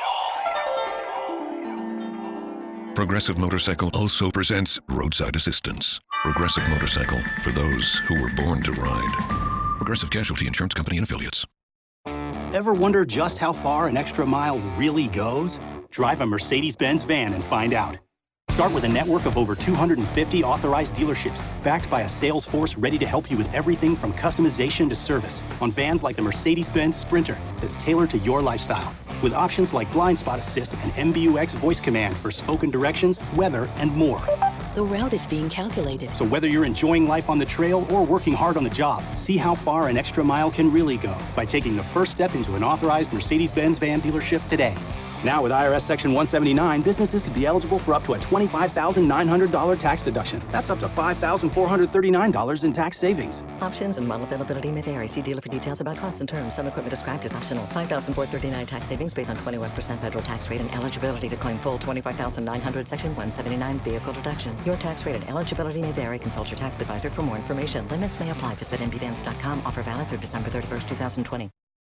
don't fall. Progressive Motorcycle also presents Roadside Assistance. Progressive Motorcycle, for those who were born to ride. Progressive Casualty Insurance Company and Affiliates. Ever wonder just how far an extra mile really goes? Drive a Mercedes-Benz van and find out. Start with a network of over two hundred fifty authorized dealerships, backed by a sales force ready to help you with everything from customization to service on vans like the Mercedes-Benz Sprinter that's tailored to your lifestyle. With options like Blind Spot Assist and M B U X voice command for spoken directions, weather, and more. The route is being calculated. So whether you're enjoying life on the trail or working hard on the job, see how far an extra mile can really go by taking the first step into an authorized Mercedes-Benz van dealership today. Now with I R S Section one seventy-nine, businesses could be eligible for up to a twenty-five thousand nine hundred dollars tax deduction. That's up to five thousand four hundred thirty-nine dollars in tax savings. Options and model availability may vary. See dealer for details about costs and terms. Some equipment described is optional. five thousand four hundred thirty-nine dollars tax savings based on twenty-one percent federal tax rate and eligibility to claim full twenty-five thousand nine hundred dollars Section one seventy-nine vehicle deduction. Your tax rate and eligibility may vary. Consult your tax advisor for more information. Limits may apply. Visit M B vans dot com. Offer valid through December thirty-first, twenty twenty.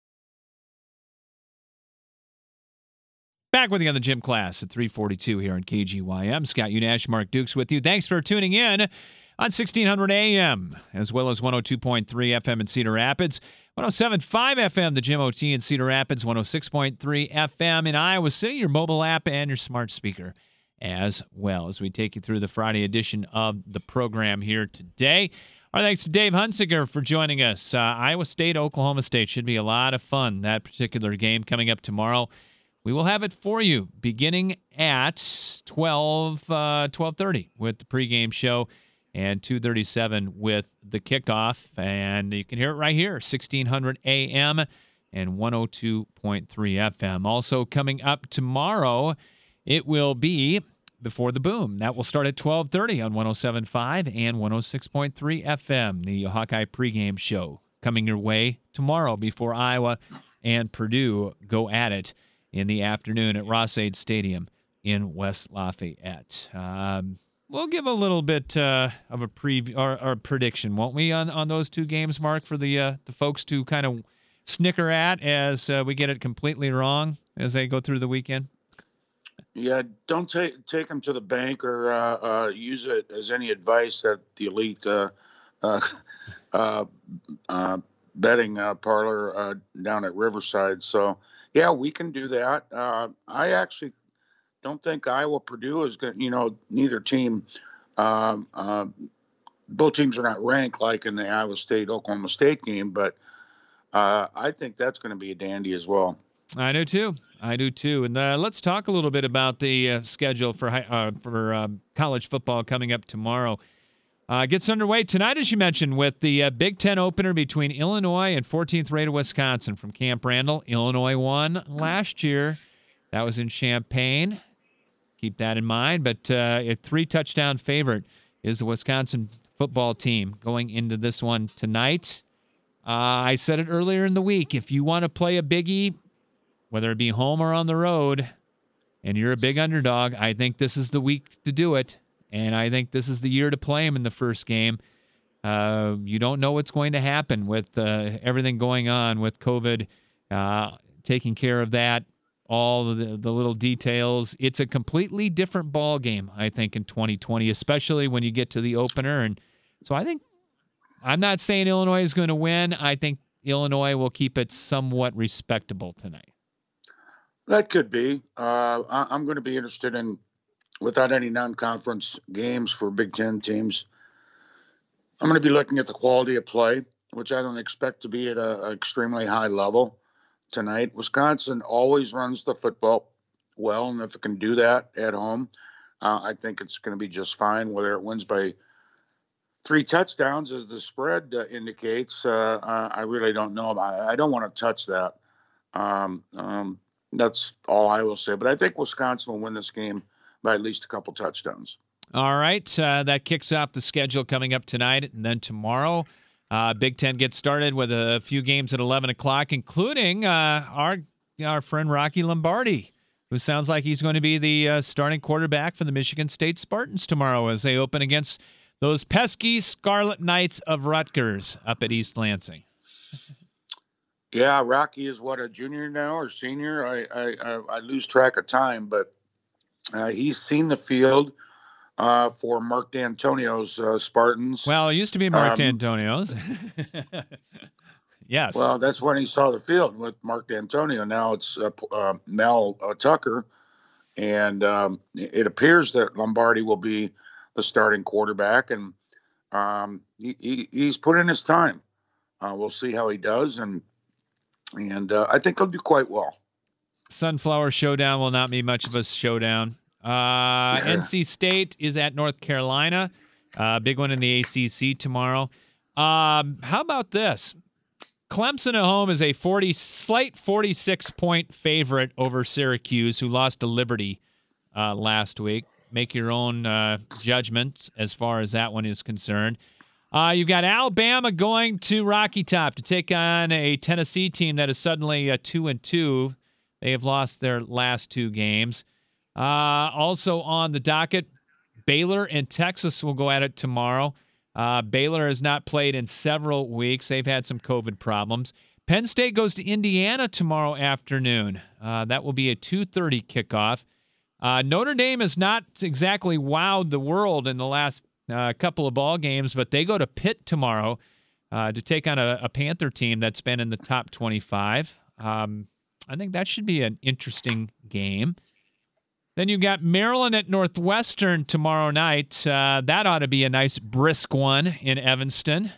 Back with you on the gym class at three forty-two here on K G Y M. Scott Unash, Mark Dukes with you. Thanks for tuning in on sixteen hundred A M, as well as one oh two point three F M in Cedar Rapids, one oh seven point five F M, the Jim O T in Cedar Rapids, one oh six point three F M in Iowa City, your mobile app and your smart speaker as well, as we take you through the Friday edition of the program here today. Our thanks to Dave Hunsinger for joining us. Uh, Iowa State, Oklahoma State should be a lot of fun, that particular game coming up tomorrow. We will have it for you beginning at twelve, uh, twelve thirty with the pregame show and two thirty-seven with the kickoff. And you can hear it right here, sixteen hundred A M and one oh two point three F M. Also coming up tomorrow, it will be Before the Boom. That will start at twelve thirty on one oh seven point five and one oh six point three F M, the Hawkeye pregame show coming your way tomorrow before Iowa and Purdue go at it in the afternoon at Ross-Ade Stadium in West Lafayette. Um, we'll give a little bit uh, of a preview or, or prediction, won't we, on, on those two games, Mark, for the uh, the folks to kind of snicker at as uh, we get it completely wrong as they go through the weekend? Yeah, don't take take them to the bank or uh, uh, use it as any advice at the elite uh, uh, uh, uh, betting uh, parlor uh, down at Riverside. So, yeah, we can do that. Uh, I actually don't think Iowa Purdue is going to, you know, neither team um, uh, both teams are not ranked like in the Iowa State Oklahoma State game, but uh, I think that's going to be a dandy as well. I do too. I do too. And uh, let's talk a little bit about the uh, schedule for high, uh, for uh, college football coming up tomorrow. Uh, gets underway tonight, as you mentioned, with the uh, Big Ten opener between Illinois and fourteenth-rated Wisconsin from Camp Randall. Illinois won last year. That was in Champaign. Keep that in mind. But uh, a three-touchdown favorite is the Wisconsin football team going into this one tonight. Uh, I said it earlier in the week. If you want to play a biggie, whether it be home or on the road, and you're a big underdog, I think this is the week to do it. And I think this is the year to play him in the first game. Uh, you don't know what's going to happen with uh, everything going on with COVID, uh, taking care of that, all the, the little details. It's a completely different ball game, I think, in twenty twenty, especially when you get to the opener. And so I think, I'm not saying Illinois is going to win. I think Illinois will keep it somewhat respectable tonight. That could be. Uh, I, I'm going to be interested in, without any non-conference games for Big Ten teams, I'm going to be looking at the quality of play, which I don't expect to be at an extremely high level tonight. Wisconsin always runs the football well, and if it can do that at home, uh, I think it's going to be just fine. Whether it wins by three touchdowns, as the spread uh, indicates, uh, uh, I really don't know. I, I don't want to touch that. Um, um, that's all I will say. But I think Wisconsin will win this game by at least a couple touchdowns. All right. Uh, that kicks off the schedule coming up tonight. And then tomorrow, uh, Big Ten gets started with a few games at eleven o'clock, including uh, our our friend Rocky Lombardi, who sounds like he's going to be the uh, starting quarterback for the Michigan State Spartans tomorrow as they open against those pesky Scarlet Knights of Rutgers up at East Lansing. Yeah, Rocky is what, a junior now or senior? I I, I lose track of time, but uh, he's seen the field uh, for Mark D'Antonio's uh, Spartans. Well, it used to be Mark um, D'Antonio's. Yes. Well, that's when he saw the field with Mark D'Antonio. Now it's uh, uh, Mel uh, Tucker, and um, it appears that Lombardi will be the starting quarterback, and um, he, he, he's put in his time. Uh, we'll see how he does, and and uh, I think he'll do quite well. Sunflower Showdown will not be much of a showdown. Uh, N C State is at North Carolina. Uh, big one in the A C C tomorrow. Um, how about this? Clemson at home is a forty slight forty-six point favorite over Syracuse, who lost to Liberty uh, last week. Make your own uh, judgments as far as that one is concerned. Uh, you've got Alabama going to Rocky Top to take on a Tennessee team that is suddenly uh, two and two. They have lost their last two games. Uh, also on the docket, Baylor and Texas will go at it tomorrow. Uh, Baylor has not played in several weeks. They've had some COVID problems. Penn State goes to Indiana tomorrow afternoon. Uh, that will be a two thirty kickoff. Uh, Notre Dame has not exactly wowed the world in the last uh, couple of ball games, but they go to Pitt tomorrow uh, to take on a, a Panther team that's been in the top twenty-five. Um, I think that should be an interesting game. Then you got Maryland at Northwestern tomorrow night. Uh, that ought to be a nice brisk one in Evanston.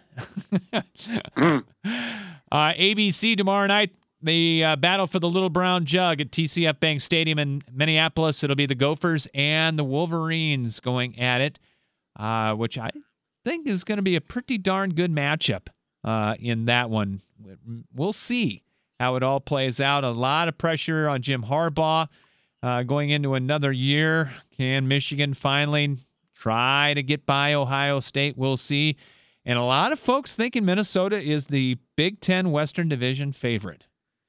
uh, A B C tomorrow night, the uh, battle for the Little Brown Jug at T C F Bank Stadium in Minneapolis. It'll be the Gophers and the Wolverines going at it, uh, which I think is going to be a pretty darn good matchup uh, in that one. We'll see how it all plays out. A lot of pressure on Jim Harbaugh. Uh, going into another year, can Michigan finally try to get by Ohio State? We'll see. And a lot of folks thinking Minnesota is the Big Ten Western Division favorite.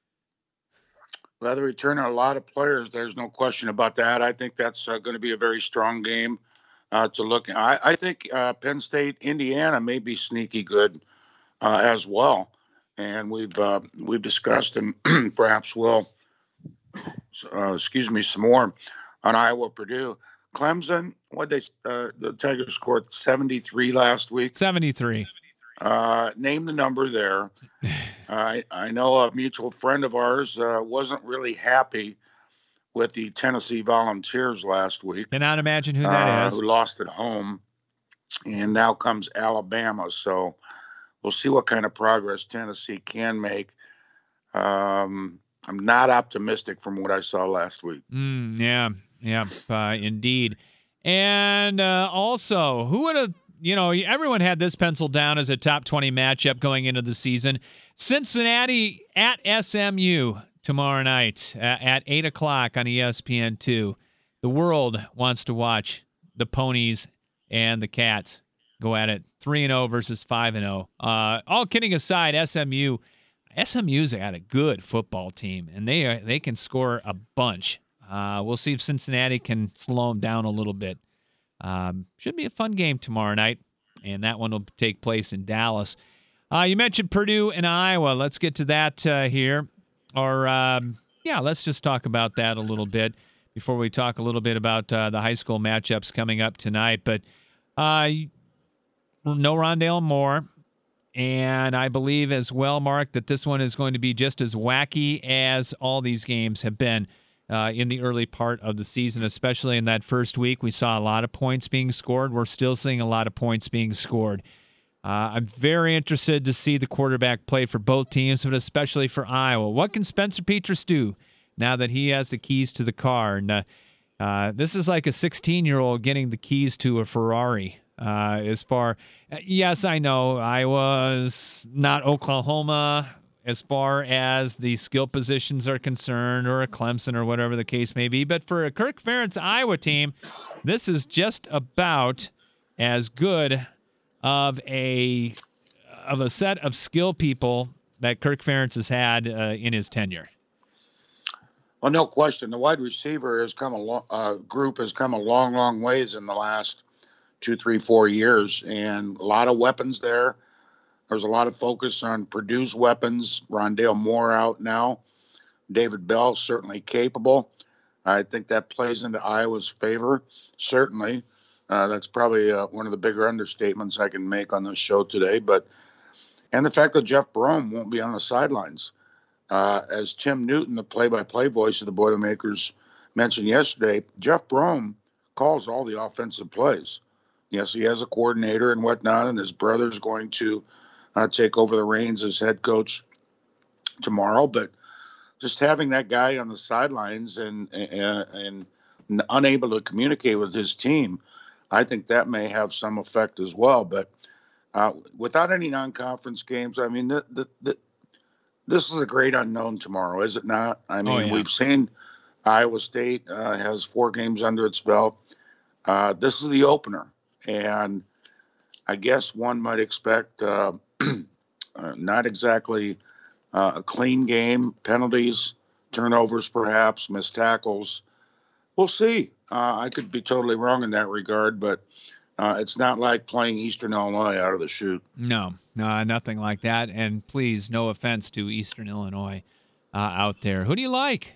Well, they're returning a lot of players. There's no question about that. I think that's uh, going to be a very strong game uh, to look at. I, I think uh, Penn State, Indiana may be sneaky good uh, as well. And we've uh, we've discussed and perhaps will. Uh, excuse me, some more on Iowa, Purdue. Clemson, what they uh, the Tigers scored seventy-three last week. seventy-three. Uh, name the number there. uh, I I know a mutual friend of ours uh, wasn't really happy with the Tennessee Volunteers last week. Cannot imagine who that uh, is. Who lost at home. and now comes Alabama. So we'll see what kind of progress Tennessee can make. Um, I'm not optimistic from what I saw last week. Mm, yeah, yeah, uh, indeed. And uh, also, who would have, you know, everyone had this penciled down as a top twenty matchup going into the season. Cincinnati at S M U tomorrow night uh, at eight o'clock on E S P N two. The world wants to watch the Ponies and the Cats go at it. three and oh versus five and oh. Uh, all kidding aside, S M U, S M U's got a good football team, and they are, they can score a bunch. Uh, we'll see if Cincinnati can slow them down a little bit. Um, should be a fun game tomorrow night, and that one will take place in Dallas. Uh, you mentioned Purdue and Iowa. Let's get to that uh, here. Or, um, yeah, let's just talk about that a little bit before we talk a little bit about uh, the high school matchups coming up tonight. But uh, no Rondale Moore. And I believe as well, Mark, that this one is going to be just as wacky as all these games have been uh, in the early part of the season, especially in that first week. We saw a lot of points being scored. We're still seeing a lot of points being scored. Uh, I'm very interested to see the quarterback play for both teams, but especially for Iowa. What can Spencer Petras do now that he has the keys to the car? And uh, uh, this is like a sixteen-year-old getting the keys to a Ferrari. Uh, as far, yes, I know Iowa's not Oklahoma as far as the skill positions are concerned, or a Clemson or whatever the case may be. But for a Kirk Ferentz Iowa team, this is just about as good of a of a set of skill people that Kirk Ferentz has had uh, in his tenure. Well, no question. The wide receiver has come a long, uh, group has come a long, long ways in the last two, three, four years, and a lot of weapons there. There's a lot of focus on Purdue's weapons. Rondale Moore out now. David Bell certainly capable. I think that plays into Iowa's favor, certainly. Uh, that's probably uh, one of the bigger understatements I can make on this show today. But and the fact that Jeff Brom won't be on the sidelines. Uh, as Tim Newton, the play-by-play voice of the Boilermakers, mentioned yesterday, Jeff Brom calls all the offensive plays. Yes, he has a coordinator and whatnot, and his brother's going to uh, take over the reins as head coach tomorrow. But just having that guy on the sidelines and, and, and unable to communicate with his team, I think that may have some effect as well. But uh, without any non-conference games, I mean, the, the, the, this is a great unknown tomorrow, is it not? I mean, oh, yeah. We've seen Iowa State uh, has four games under its belt. Uh, this is the opener. And I guess one might expect uh, uh, not exactly uh, a clean game, penalties, turnovers perhaps, missed tackles. We'll see. Uh, I could be totally wrong in that regard, but uh, it's not like playing Eastern Illinois out of the chute. No, no, nothing like that. And please, no offense to Eastern Illinois uh, out there. Who do you like?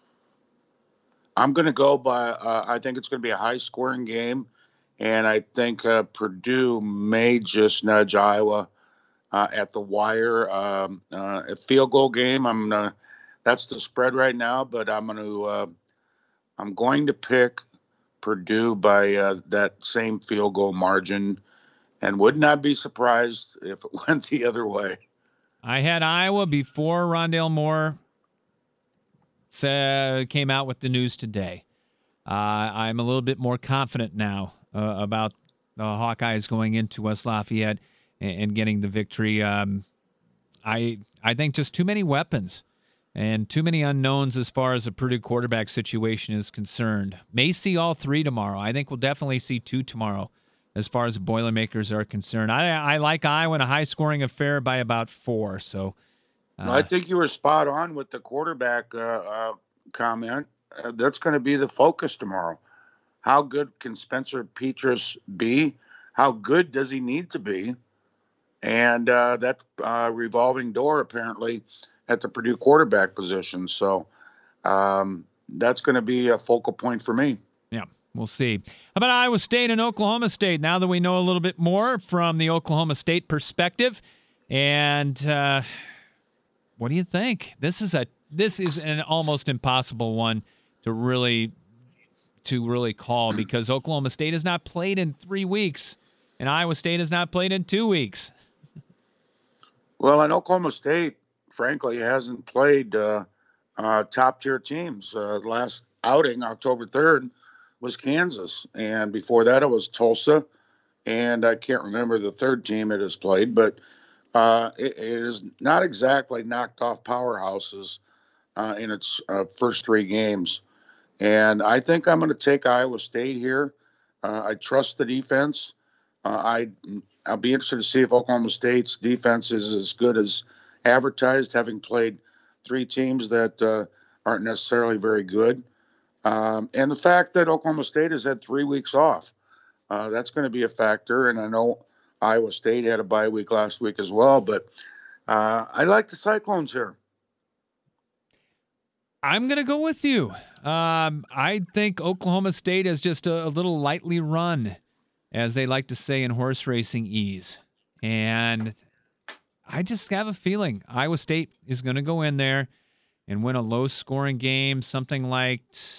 I'm going to go by, uh, I think it's going to be a high-scoring game. And I think uh, Purdue may just nudge Iowa uh, at the wire. Um, uh, a field goal game. I'm gonna, that's the spread right now, but I'm going to uh, I'm going to pick Purdue by uh, that same field goal margin, and would not be surprised if it went the other way. I had Iowa before Rondale Moore said, came out with the news today. Uh, I'm a little bit more confident now Uh, about the Hawkeyes going into West Lafayette and, and getting the victory. Um, I I think just too many weapons and too many unknowns as far as the Purdue quarterback situation is concerned. May see all three tomorrow. I think we'll definitely see two tomorrow as far as the Boilermakers are concerned. I, I like Iowa in a high-scoring affair by about four. So uh, well, I think you were spot on with the quarterback uh, uh, comment. Uh, that's going to be the focus tomorrow. How good can Spencer Petras be? How good does he need to be? And uh, that uh, revolving door, apparently, at the Purdue quarterback position. So um, that's going to be a focal point for me. Yeah, we'll see. How about Iowa State and Oklahoma State? Now that we know a little bit more from the Oklahoma State perspective. And uh, what do you think? This is a this is an almost impossible one to really – to really call, because Oklahoma State has not played in three weeks. and Iowa State has not played in two weeks. Well, and Oklahoma State, frankly, hasn't played uh, uh, top-tier teams. Uh, last outing, October third, was Kansas, and before that it was Tulsa, and I can't remember the third team it has played, but uh, it, it is not exactly knocked off powerhouses uh, in its uh, first three games. And I think I'm going to take Iowa State here. Uh, I trust the defense. Uh, I, I'll be interested to see if Oklahoma State's defense is as good as advertised, having played three teams that uh, aren't necessarily very good. Um, and the fact that Oklahoma State has had three weeks off, uh, that's going to be a factor. And I know Iowa State had a bye week last week as well, but uh, I like the Cyclones here. I'm going to go with you. Um, I think Oklahoma State is just a, a little lightly run, as they like to say in horse racing ease. And I just have a feeling Iowa State is going to go in there and win a low-scoring game, something like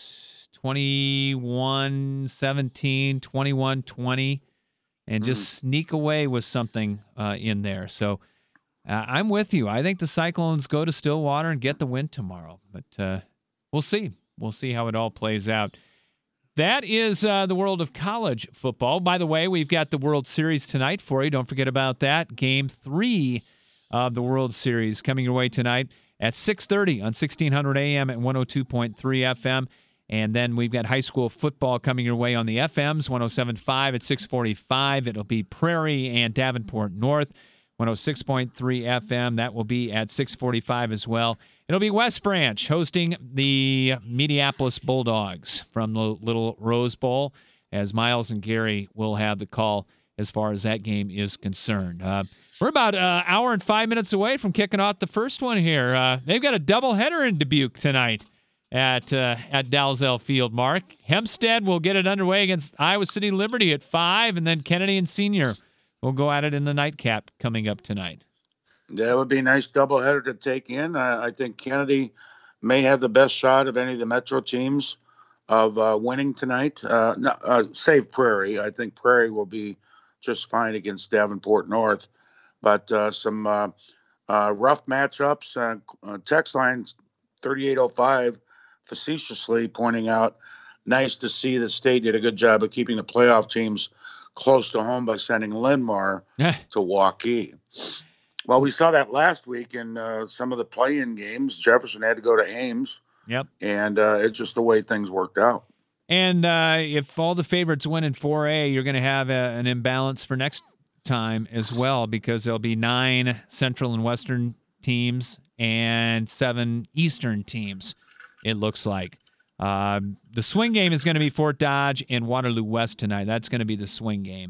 twenty-one seventeen, twenty-one twenty, and just mm. sneak away with something uh, in there. So uh, I'm with you. I think the Cyclones go to Stillwater and get the win tomorrow. But uh, we'll see. We'll see how it all plays out. That is uh, the world of college football. By the way, we've got the World Series tonight for you. Don't forget about that. Game three of the World Series coming your way tonight at six thirty on sixteen hundred A M and one oh two point three F M. And then we've got high school football coming your way on the F Ms, one oh seven point five at six forty-five. It'll be Prairie and Davenport North, one oh six point three F M. That will be at six forty-five as well. It'll be West Branch hosting the Minneapolis Bulldogs from the Little Rose Bowl, as Miles and Gary will have the call as far as that game is concerned. Uh, we're about an uh, hour and five minutes away from kicking off the first one here. Uh, they've got a doubleheader in Dubuque tonight at uh, at Dalzell Field, Mark. Hempstead will get it underway against Iowa City Liberty at five, and then Kennedy and Senior will go at it in the nightcap coming up tonight. That would be a nice doubleheader to take in. Uh, I think Kennedy may have the best shot of any of the Metro teams of uh, winning tonight. Uh, no, uh, save Prairie. I think Prairie will be just fine against Davenport North. But uh, some uh, uh, rough matchups. Uh, uh, text line thirty-eight oh five facetiously pointing out, nice to see the state did a good job of keeping the playoff teams close to home by sending Linn-Mar to Waukee. Well, we saw that last week in uh, some of the play-in games. Jefferson had to go to Ames. Yep. And uh, it's just the way things worked out. And uh, if all the favorites win in four A, you're going to have a, an imbalance for next time as well, because there'll be nine Central and Western teams and seven Eastern teams, it looks like. Um, the swing game is going to be Fort Dodge and Waterloo West tonight. That's going to be the swing game.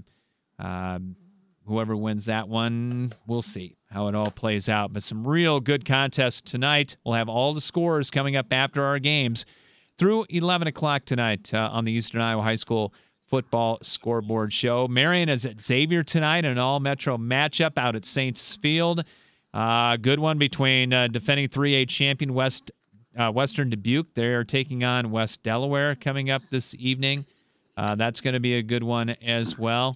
Um, whoever wins that one, we'll see how it all plays out. But some real good contests tonight. We'll have all the scores coming up after our games through eleven o'clock tonight uh, on the Eastern Iowa High School Football Scoreboard Show. Marion is at Xavier tonight, an all-Metro matchup out at Saints Field. Uh, good one between uh, defending three A champion West uh, Western Dubuque. They're taking on West Delaware coming up this evening. Uh, that's going to be a good one as well.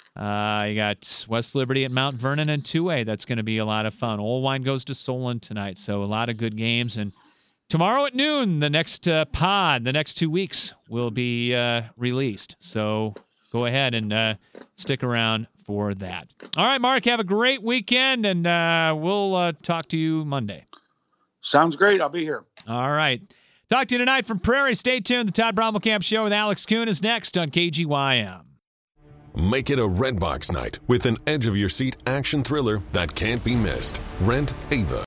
Uh, you got West Liberty at Mount Vernon and two A. That's going to be a lot of fun. Old Wine goes to Solon tonight, so a lot of good games. And tomorrow at noon, the next uh, pod, the next two weeks, will be uh, released. So go ahead and uh, stick around for that. All right, Mark, have a great weekend, and uh, we'll uh, talk to you Monday. Sounds great. I'll be here. All right. Talk to you tonight from Prairie. Stay tuned. The Todd Brommelkamp Show with Alex Kuhn is next on K G Y M. Make it a Redbox night with an edge-of-your-seat action thriller that can't be missed. Rent Ava.